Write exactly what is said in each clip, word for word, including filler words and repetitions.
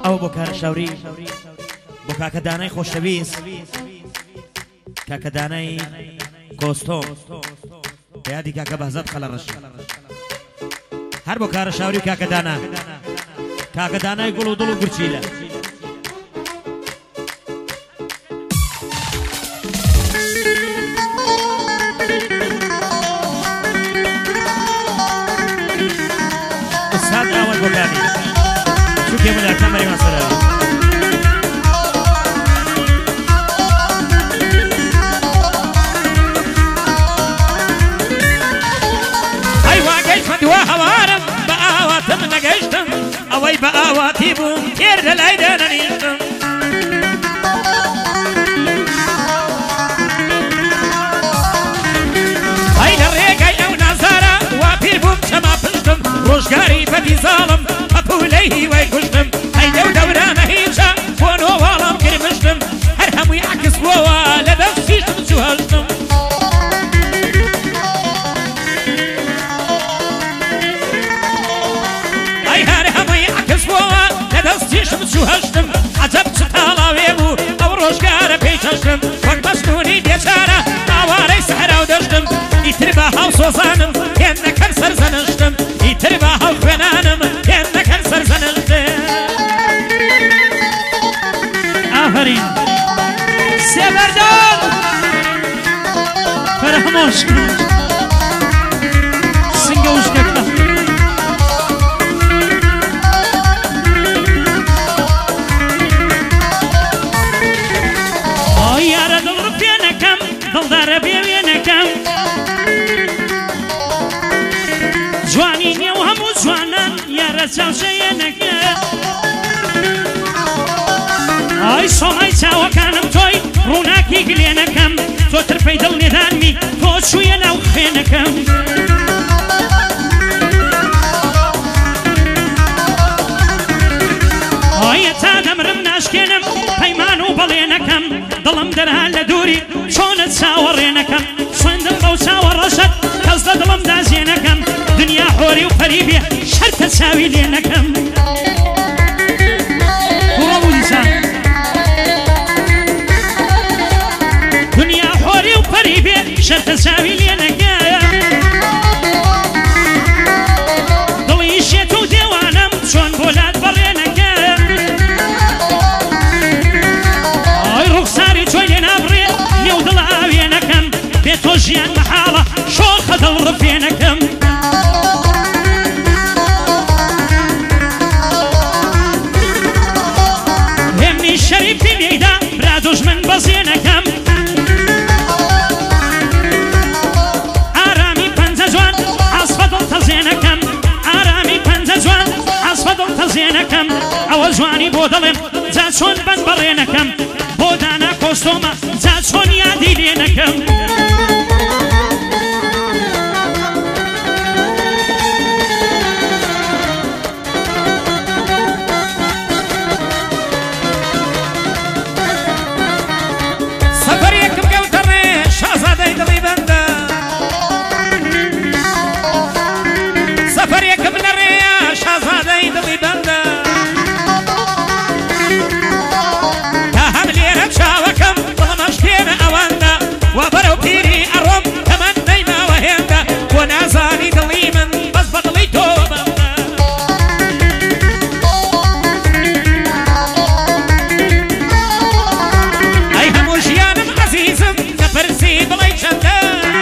ئەو بۆ کارە شاوری بۆ کاکە دانای خۆشەویست کاکە دانای کۆستۆم یادی کاکە بەهزەت خەلەڕەش هەر بۆ کارە شاوری و کاکە دانا کاکە دانای گوڵ و دڵ و گورچیلە ئوستاد ئاوەی بۆ کامی چووکێ ملاکە مەری مەسەرەوە دوا هوارم بآواتم نگشتم اوی بآواتی بوم تیر دلای دانیشتم ای لرگای او نظاره و پیر بوم چما پشتم روشگاری بدی ظالم اپولیهی وی کشتم ای دو دوران هیچا بونو والم کرمشتم هر هموی عکس بوا لدفشیشتم سوهشتم دەستیشم چوو هەشتم عەجەب چ تاڵاوێ بوو ئەو ڕۆژگارە پێیچەشتم وەک مەستوونی بێچارە ئاوارەی سەحرا و دەشتم ئیتر بە هەڵ سۆزانم هێن نەکەن سەرزەنشتم ئیتر بە هەڵ خوێنانم هێن نەکەن سەرزەنشتم ئافەرین سێبەردار فەرەمۆش سنگە وشکەکە دڵدارە بێوێنەکەم جوانی نێو هەموو جوانان یارە چاوشەیەنەکە ئای سۆڵای چاوەکانم تۆی ڕووناکی گلێنەکەم تۆ ترپەی دڵ نێدانمی تۆ چوویە ناو خوێنەکەم ئایە تا دەمرم ناشکێنم پەیمان و بەڵێنەکەم دڵم دەرها لە دووری چۆنت چاوەڕێنەکەم سوێندم بەو چاوەڕەشت کەس لە دڵم دازێنەکەم دنیا حۆری و فەریبێ شەرتە چاوی لێنەکەم دنیا حۆری و فەریبێ شەرتە چاوی لێنەکەم دڵی شێت و دێوانم چۆن بۆلات بەڕێنەکەم ئای ڕوخساری چۆی لێ نابڕێ نێو دڵ ئاوێنەکەم بێ تۆ ژیان مەحاڵە شۆخە دڵ ڕفێنەکەم هێمنی شەریفی مێیدا برا دوژمن بەزێنەکەم ئارامی پەنجە جوان عەسفە دڵ تەزێنەکەم ئارامی پەنجە جوان عەسفە دڵ تەزێنەکەم ئەوە جوانی بۆ دڵێم جا چۆن بەند بەڕێنەکەم بۆ دانا کۆستۆمە جا چۆن یادی لێنەکەم سەفەرێکم کەوتە ڕێ شازادەی دڵی بەندە سەفەرێکم لە ڕێیە شازادەی دڵی بەندە تا هەم لێرە چاوەکەم دڵمەش تێنە ئەوەندە وا بەرەو پیری ئەڕۆم تەمەن نەیماوە هێندە بۆ نازانی دڵی من بەس بە دڵی تۆ بەندە ئەی هەموو ژیانم عەزیزم نەپرسی بڵێ چەندە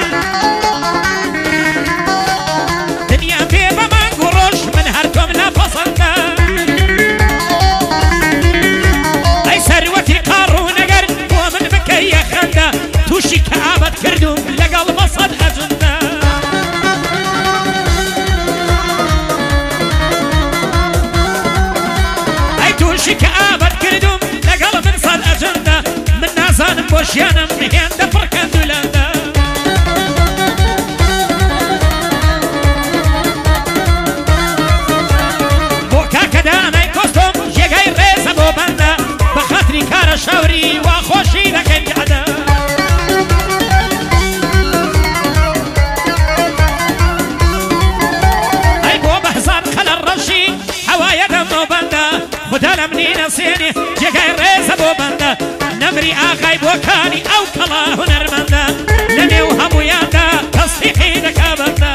دنیا پێ بە مانگ و ڕۆژ من هەر تۆم ناپەسەندە ئەی سەروەتی قاڕوونەگەر بۆ من بکەیە خەندە تووشی کەعابەت کردوم لەگەڵ بە سەد ئەجندە ئەی تووشی کەعابەت کردوم لەگەڵ من سەد ئەجندە من نازانم بۆ ژیانم هێندە پڕکەند و لەندە بۆ کاکە دانای کۆستۆم ژێگای ڕێزە بۆ بەندە بە خاتری کارە شاوری وا خۆشی دەکەی عەدە ئەی بۆ بەهزار خەلەڕەشی هەوایە دەم و بەندە خوددا لە منی نەسێنێ جێگای ڕێزە بۆ بەندە نەمری ئاغای بۆکانی ئەو کەڵا هونەرمەندە لە نێو هەموویاندا تەسبیحی دەکا بەندە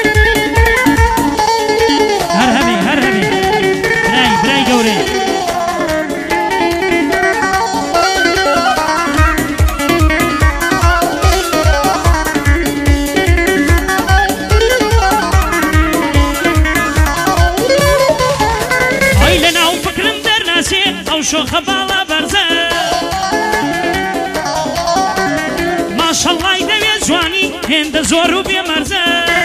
هەر هەبێ هەر هەبێ برای برای گەورەی شۆخە باڵا بەرزە ماشەڵڵای دەوێت جوانی هێندە زۆر و بێمەرزە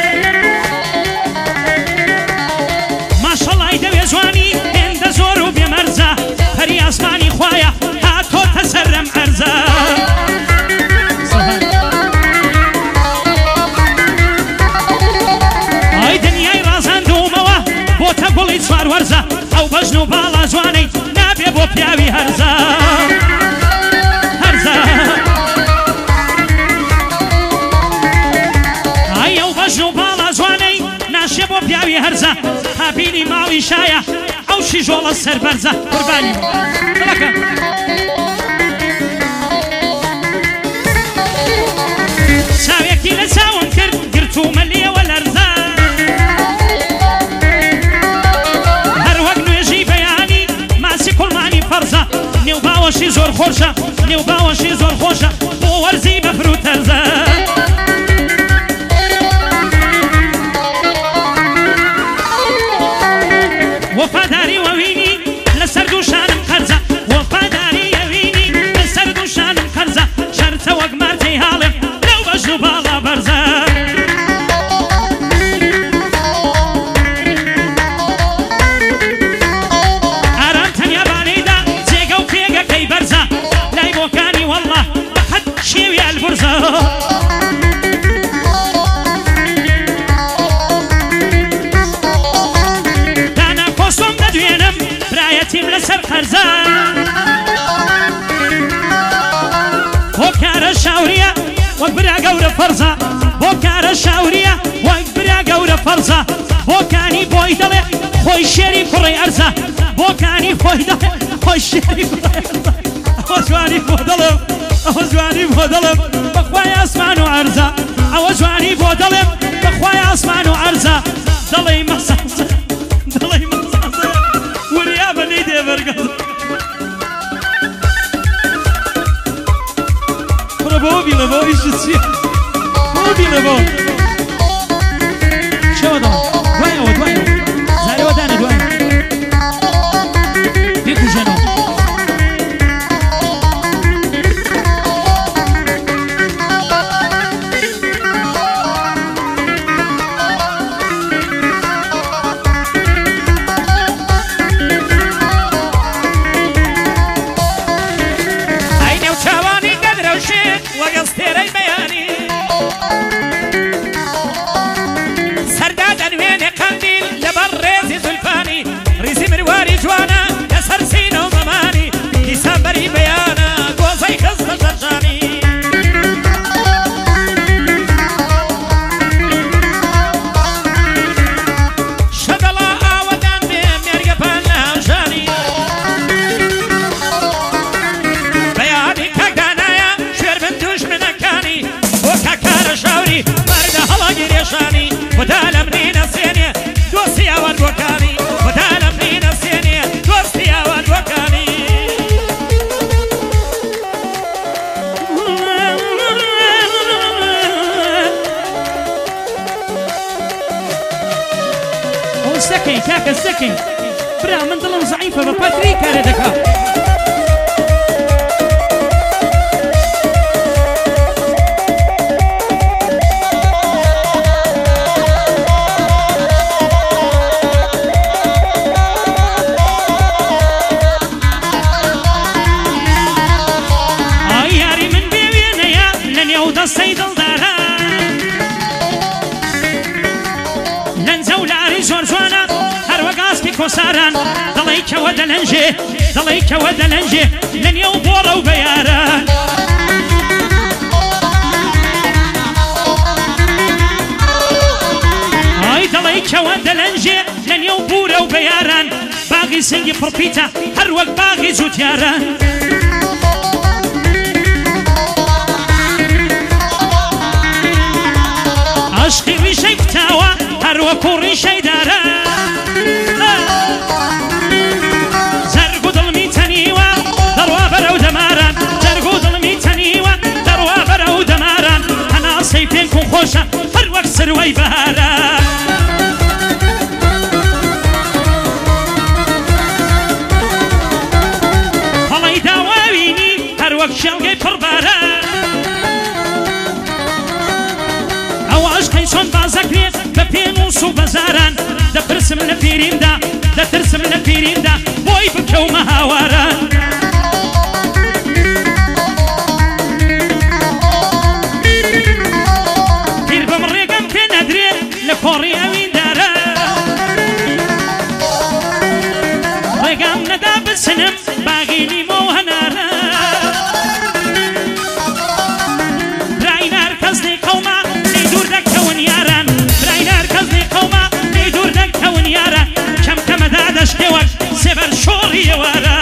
ماشەڵڵای دەوێت جوانی هێندە زۆر و بێمەرزە هەری ئاسمانی خوایە هاتۆتە سەرم ئەرزە ئای دنیای ڕازاندومەوە بۆتە گوڵی چوار وەرزە ئەو بەژن و باڵا جوانەی بۆ پیاوی هەرزە هەرزە ئای ئەو بەژن و باڵا جوانەی ناشێ بۆ پیاوی هەرزە هابینی ماڵی شایە ئەو شیژۆڵە سەربەرزە قوربانی دڵەکە چاوێکی لە چاوم کرد گرتومە لێوە لەرزە نێو باوەشی زۆر خۆشە نێو باوەشی زۆر خۆشە بۆ وەرزی بەفر و تەرزە وەفاداری وەوینی لەسەر دووشانم قەرزە وەفاداری ئەوینی لەسەر دووشانم قەرزە شەرتە وەک مارتەی هاڵێم لەو بەژن و باڵا بەرزە دانا کۆسۆم دەدوێنم برایەتیم لەسەر قەرزە بۆ کارە شاوریە وەک برا گەورە فەرزە بۆ کارە شاوریە وەک برا گەورە فەرزە بۆکانی بۆی دەڵێ خۆی شێری کوڕی ئەرزە بۆکانی خۆی دەڵێ خۆی شێری کوڕی ئەرزە ئەوە جوانی بۆ دەڵێم ئەوە جوانی بۆ دەڵێم بەخوای ئاسمان و عەرزە ئەوە جوانی بۆ دەڵێم بەخوای ئاسمان و عەرزە دەڵێی مەسازە دەڵێی مەسازە وریا بەنەی دێبەرگەزە کوڕە بۆ بیڵە بۆ ئیشت چییە بۆ بیڵە بۆ شەوە دەڵێ دوایەوە دوایەوە زارەوە دانە دوایە بێکوژێنەوە سەکەی کاکە سەکەی برا من دڵم زەعیفە بە پاتری کارە دەکا ئای یاری من بێوێنەیە لە نێو دەستەی دڵدارە لەنجە و لاری زۆر جوانە هەروەگاسکی کۆساران دەڵێی کەوە دەلەنجێ دەڵێی کەوە دەلەنجێ لە نێو بۆڕە و بەیاران ئای دەڵێی کەوە دەلەنجێ لە نێو بورە و بەیاران با باغی سنگی پڕپیتە هەر وەک باغی جوتیارە عشقی ڕیشەی کوتاوە هەر وەکو ڕیشەی دارە جەرگ و دڵمی تەنیوە دەڕوا بەرەو دەماران جەرگ و دڵمی تەنیوە دەڕوا بەرەو دەماران هەناسەی پێنگ و خۆشە هەر وەک سروەی بەهارە هەڵەی داواوینی هەر وەک شێڵگەی پڕبارە چۆن بازەکرێت بە پێن و سو بەزاران دەپرسم لە پیریمدا دەترسم لە پیریمدا بۆی بکەومە هاوارە پیر بەم ڕێگەم پێ نەدرێت لە کۆڕی ئەویندارە ڕێگام نەدا بچنم باغی لیمۆ و هەنارە براینار کەس نەی قەوما دوور دەکەون یاران براینار کەس نەی قەوما لێی دوور دەکەون یاران کەم کەمەدا دەشتێوەک سێبەر شۆڕی ئێوارە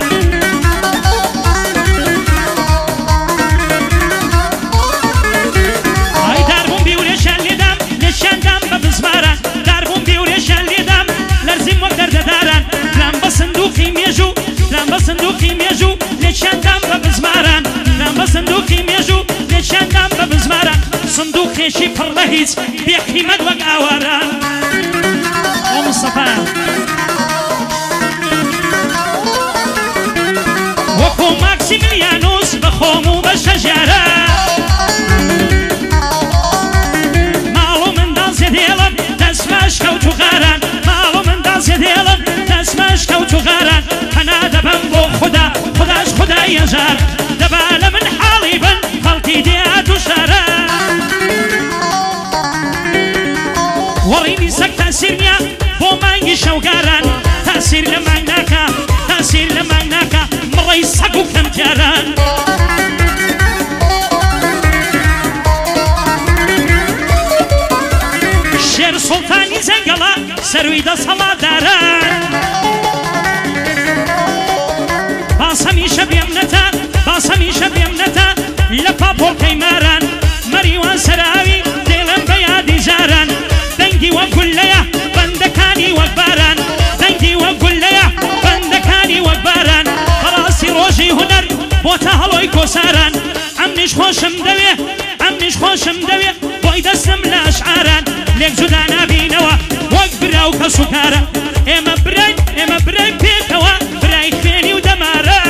ئای داربووم بیورێشان لێدام لێشاندام بە بزماران داربووم بیورێشان لێدام لەرزیم وەک دەردەداران درام بە سندوقی مێژوو درام بە سندوقی مێژوو لێشاندام بە بزماران درام بە سندوقی مێژوو لێشاندام بە بزماران صندوقێکی پڕ لە هیچ بێقیمەت وەک ئاوارە ئۆ مستەفا وەکو ماکسیمیلیانوس بە خۆم و بە شەژارە ماڵ و منداڵ زێدێڵم دەستمەش کەوت و غاران ماڵ و منداڵ زێدێڵم دەستمەش کەوت و غاران هەنا دەبەم بۆ خودا خوداش خودای هەژار دەبا لە من حاڵی بن خەڵکی دێات و شارە وەڕینی سەگ تاسیر نییە بۆ مانگی شەوگاران تاسیر لە مانگ ناکە تاسیر لە مانگ ناکە مڕەی سەگ و کەمتیاران شێر سوڵتانی جەنگەڵە سەروی دەسەڵاتداران باس هەمیشە بێمنەتە باس هەمیشە بێمنەتە لە پاپۆڵکەی ماران مەریوان سەراوی دێڵم بە یادی جاران دەنگی وەک گولەیە بەندەکانی وەک باران دەنگی وەک گولەیە بەندەکانی وەک باران بەڕاستی ڕۆژی هونەر بۆتە هەڵۆی کۆساران ئەمنیش خۆشم دەوێ ئەمنیش خۆشم دەوێ بۆی دەستم لە ئەشعاران لێک جودا نابینەوە وەک برا و کەس و کارە ئێمە براین ئێمە براین پێکەوە برای خوێنی و دەمارە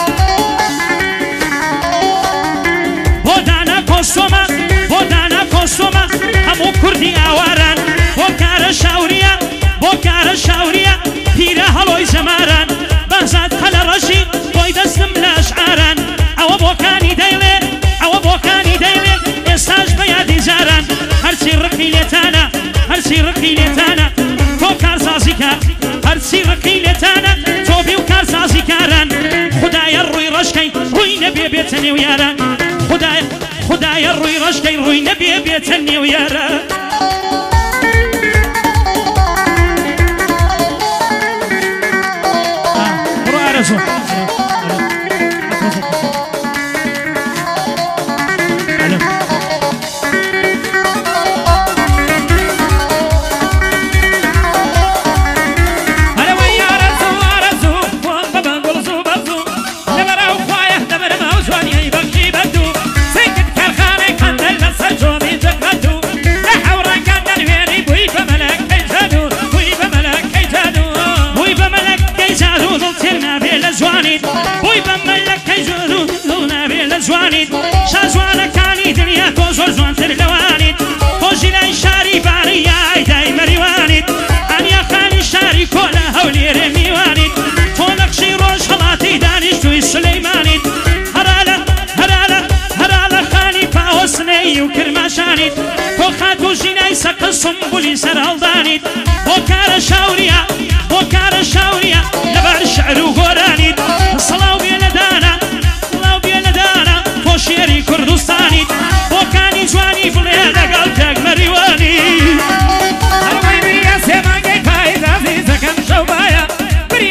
بۆ دانا کۆستۆمە بۆ دانا کۆستۆمە هەموو کوردی ئاواران بۆ کارە شاوریە بۆ کارە شاوریە پیرە هەڵۆی زەماران بەزات هەلە ڕەشی بۆی دەستم لە ئەشعاران ئەوە بۆکانی دەیڵێ ئەوە بۆکانی دەیڵێ ئێستاش بە یادی جاران هەرچی ڕقی لێتانە هەرچی ڕقی لێتانە تۆ کارسازی کار هەرچی ڕقی لێتانە تۆ بێ و کارسازی کاران خودایە ڕووی ڕەشکەی ڕووی نەبێ بێتە نێو یاران خودایە خودایە ڕووی ڕەشکەی ڕووی نەبێ بێتە نێو یارە بڕۆ ئارەزۆ بووی بە مەلەکەی زۆر و دڵ نابێ لە جوانیت شازوانەکانی دنیا تۆ زۆر جوانتر لەوانیت تۆژی لای شاری باری یای دای مەریوانیت ئەنیاخانی شاری کۆلە هەولێرێ میوانیت تۆ نەقشەی ڕۆژ هەڵاتی دانیشتووی سولەیمانیت هەرالە هەرالە هەرالە خانی پاوەسنەی و کرماشانیت تۆ خات و ژینای سەقە سمبولی سەر هەڵدانیت بۆ کارە شاوریە بۆ کارە شاوریە لەبەر شعر و گۆرانیت سڵاو بێ لە دانا سڵاو بێ لە دانا تۆ شێری کوردستانیت بۆکانی جوانی بڵێ لەگەڵ تێک مەریوانی هەڵوەی بریە سێ مانگەی پاییز عەزیزەکەم شەو بایە بری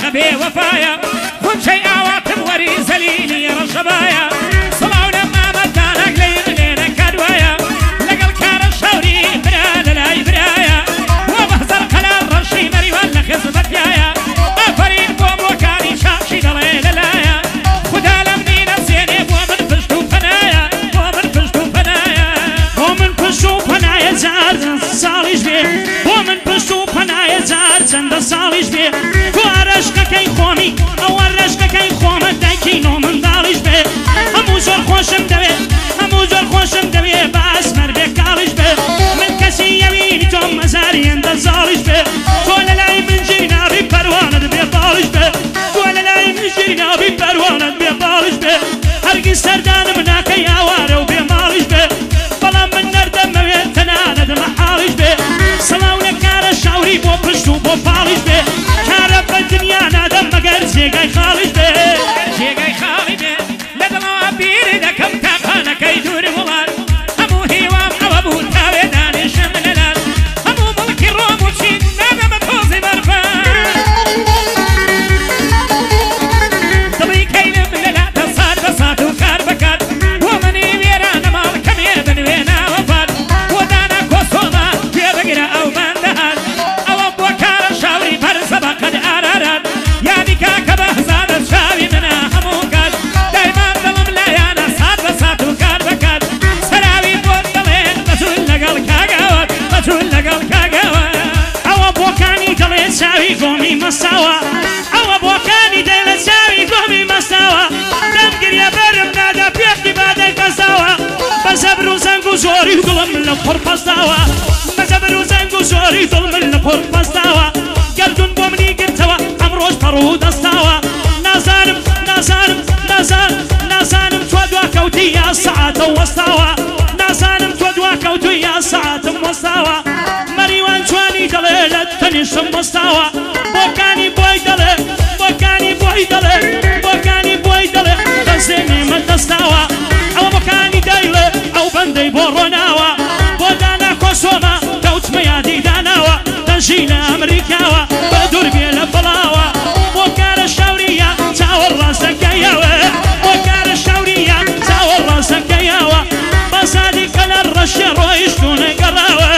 بوفايا كل شيء عواتم وري زليلي رشبايا صلاة لما مدانك لي لينا كدوايا لقل كار الشوري برا لاي برايا وبهزر خلال رشي مري ولا خزبت يايا افرين بوم وكاني شاشي دلي للايا خدا لمني نسيني بومن فشتو فنايا بومن فشتو فنايا بومن فشتو فنايا زار صاليش بيه بومن فشتو فنايا زار زند صاليش بيه كي خومي او رشك كي خومه دايكي نو من دالش به همو زور خوشم دوي همو زور خوشم دوي باس مر بكالش به من كسي يميني توم مزاري اند زالش به طول لاي من جنابي پروانه بي بالش به طول لاي من جنابي پروانه بي بالش به هرگز سردان مناكي اواره وبي مالش به بلا من نردم تنانا دم حالش به صلاو لكار الشاوري بو پشتو بو بالش به كار الدنيا نادم مگر جيگاي خالج به جيگاي خالي به لدلو بيري دكم تاقانا كي دور ولار همو هيوام عوابو تاوي دانش من الال همو ملكي رومو تشين نادم توزي برفان دلي كيلم للا تصاد بساتو كار بكات ومني ويران مال كمية بنوينا وفات ودانا كوسوما في بقرا او مندهات او ابو كار الشاوري برسبا قد ارارات يعني كاكا بهزاد الشاوي منا هموكات دايما دلم لا يانا صاد بساتو كار بكات سراوي بوطلين بتول لقل كاقاوات بتول لقل كاقاوات او ابو كاني دلين شاوي قومي مساوا او ابو كاني دلين شاوي قومي مساوا دمقر يا برم نادا بيختي بادي فساوا بزبرو زنقو زوري ظلم لفر فستاوا بزبرو زنقو زوري ظلم لفر فستاوا قردون بومني قرتوا امروش فرود استاوا نازانم نازانم نازانم نازانم تودوا كوتي يا ساعة وستاوا نازانم تودوا كوتي يا ساعة وستاوا مريوان جواني دليل تنشم وستاوا بوكاني بوي دلي بوكاني بوي دلي بوكاني بوي دلي تزيني من تستاوا او بوكاني دايلي او بندي بوروناوا بودانا كوسوما كوت ميادي داناوا تنجيل امريكاوا بدور بيلا بلاوا وكار الشاورية تاور راسك ياوا وكار الشاورية تاور راسك ياوا بصادي كلا الرشي رويش دون قراوا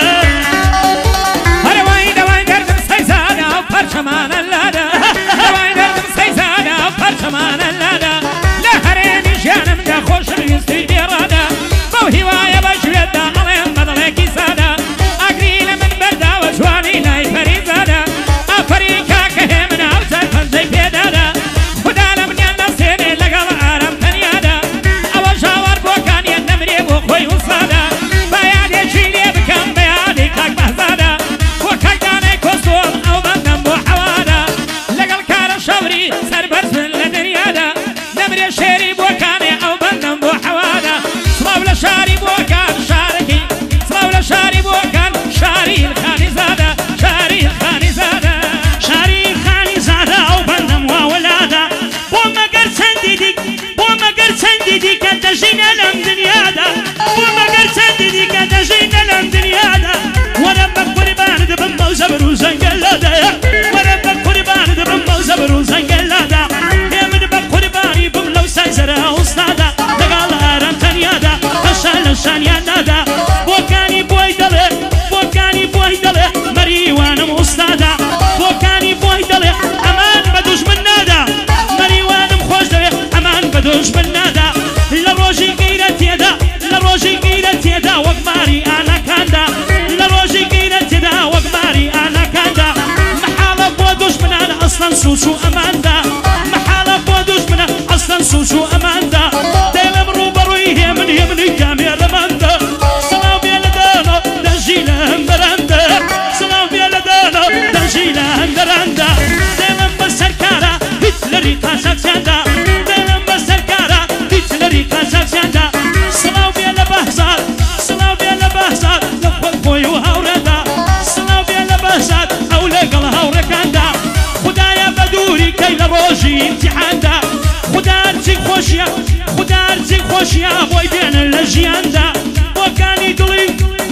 هرواي دواي دردم سيزانا وفرشمان اللادا هرواي دردم سيزانا وفرشمان اللادا لا هريني جانم دا خوش ريستي بيرادا بو هواية بجويدا عليهم بدلكي سادا اقريل من بردا وجواني لاي فريزادا افريكا كهمن اوزر فنزي بيدادا خدا لمن ينسيني لقل عرم تنيادا او جاور بوكان ينمري بوخوي وصادا بيادي جيلي بكم بيادي كاك بهزادا وكاك داني كوستوم او بندم بو حوادا لقل كار الشوري سربرز من لدنيادا نمري شيري بوكاني او بندم بو حوادا صلاو لشاري بوكان شاركي صلاو لشاري بوكان شاري الخاني زادا شاري الخاني زادا شاري الخاني زادا او بندم وولادا بوما قرسن ديديك بوما قرسن ديديك انت جينا لم دنيادا بوما قرسن ديديك انت جينا لم دنيادا وربك قربان دبن موزبر وزنقلادا وربك قربان دبن موزبر وزنقلادا يا من بك قرباني بملو سايزرا وصنادا لقال ارم تنيادا هشان هشان يا نادا بوكاني بوي دلي بوكاني بوي دلي مريوان مستادا بوكاني بوي دلي امان بدوش من نادا مريوان مخوش دلي امان بدوش من نادا لروجي قيرت يدا لروجي قيرت يدا وقماري انا كاندا لروجي قيرت يدا وقماري انا كاندا محالة بودوش من انا اصلا سوسو اماندا محالة بودوش من اصلا سوسو اماندا ديلم روبروي هي من هي من الجامع رماندا صلاو بيلدانا دجيلهم براندا صلاو بيلدانا دجيلهم براندا ديلم بسركارا هتلري قاسك سياندا ديلم بسركارا هتلري قاسك سياندا صلاو بيلا بهزار صلاو بيلا بهزار لفوق بوي وهوردا صلاو بيلا بهزار او لقل هوركاندا خدايا بدوري كي لروجي امتحاندا خدا ارزي خوشيا خدا ارزي خوشيا بوي بين الجياندا وكاني دلي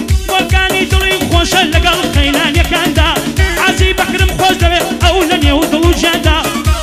وكاني دلي خوش لقل خيلان يكاندا عزي بكرم خوش دبي او لن يودلو جاندا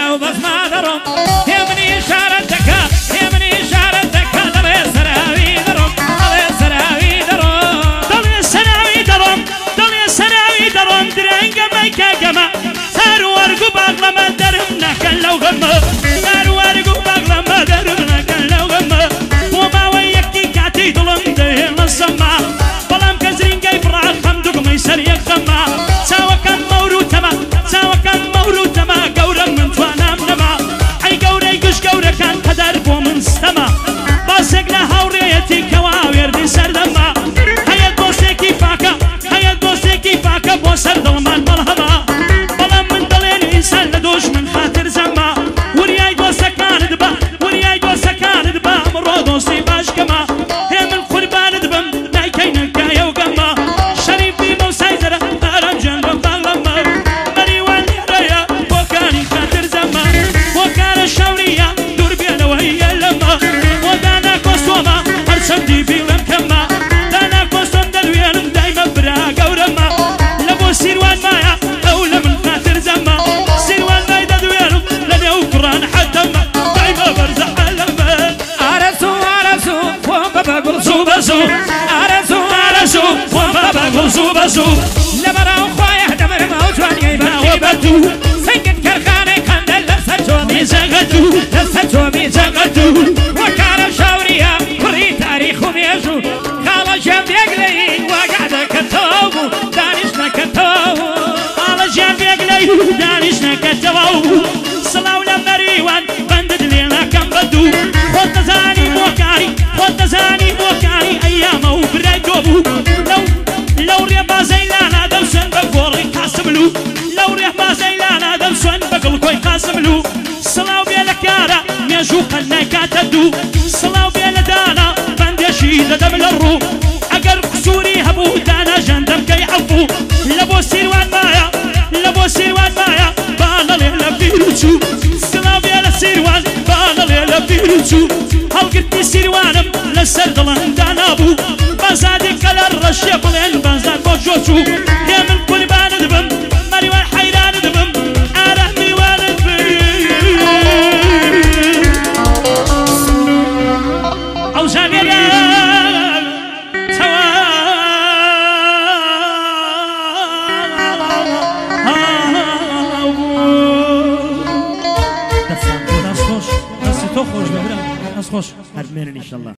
سراو بس ما درم يمني شارتك يمني شارتك دلي سراوي درم دلي سراوي درم دلي سراوي درم دلي سراوي درم درنگ ميكا جما سار ورقو باغلما درمنا كان لو غما سار ورقو باغلما درمنا كان لو غما وما ويكي كاتي ظلم ده السما بلام كزرين جاي فرع خمدق ميسر يخما سوا كان مورو تما سوا كان مورو تما قورا من توانا منما اي قورا يقش قورا كان قدر بو من ستما باسق لهوريتي كواوير دي سردما هيا دوسي كيفاكا هيا دوسي كيفاكا بو سردلمان ملهما بلام من دلين انسان لدوش من خاطر زما ورياي دوسا كان دبا ورياي دوسا كان دبا مرو دوسي باش كما هم القربان دبم دايكين كايا وقما شريفي موسايزر ارم جنب باغلما مري واليريا وكاني خاطر زما وكان الشورية دور بينا وهي لما ودانا كوسوما ارسمدي بيلم كما دانا كوسوم دلوين دايما برا قورما لبو سيروان مايا اولى من خاطر زما سيروان ماي دلوين لديو قران حتى ما دايما برزع لما ارسو ارسو وبابا قرصو بسو ارسو ارسو وبابا قرصو بسو لبراو خوايا دمر موت واني باوبتو سنجد كرخاني كان لساتو ميزاقتو لساتو ميزاقتو وكان شاوريا كري تاريخ ميزو قال جنب يقلي وقعد كتوبو دانشنا كتوبو قال جنب يقلي دانشنا كتوبو صلاو لمريوان بندد لينا كم بدو خود نزاني موكاري خود نزاني موكاري ايامه وبرقوبو لو لو ريبا زيلانا دوسن بقوري قاسملو لو ريبا زيلانا دوسن بقل كوي قاسملو صلاو بيلا كارا ميجو قلنا كاتدو صلاو بيلا دانا بندشي لدم الرو اقر قصوري هبو دانا جندم كي عفو لبو سيروان مايا لبو سيروان مايا بانا ليلا بيروتو صلاو بيلا سيروان بانا ليلا بيروتو هل قلتي سيروانم لسر ضلان دانابو بازادي كالر رشيق لين بازاد بوجوتو يا من قربان دبم مريوان حيران دبم ارحمي والدبم او زميلا سوا دست خوش دست تو خوش ببرم دست خوش هدمين ان شاء الله.